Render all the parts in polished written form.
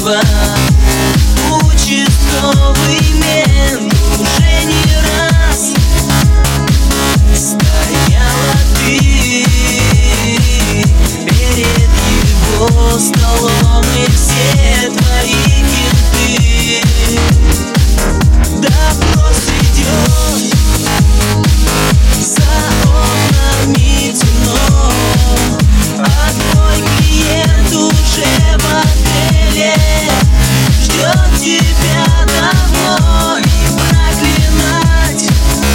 слава. Участковый мент уже не раз стояла ты перед его столом, и все твои кенты. Допрос идет, за окнами темно, а твой клиент уже в отеле ждет тебя давно. И проклинать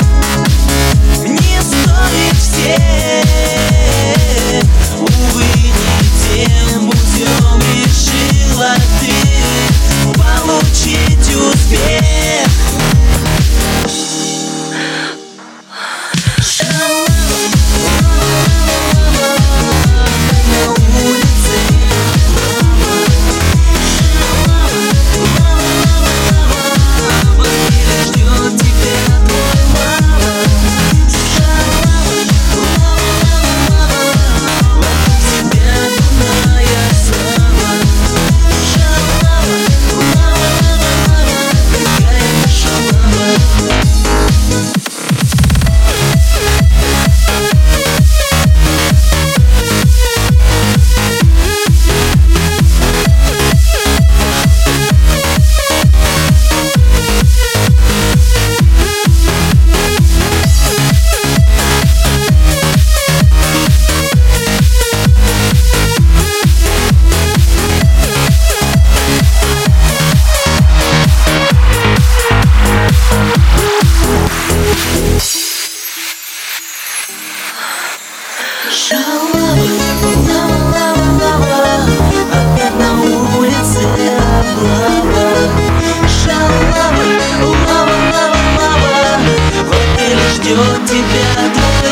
не стоит всех, увы, не тем путем решила ты получить успех. Опять на улице облава. Шалава, лава, лава, лава, в отеле ждет тебя.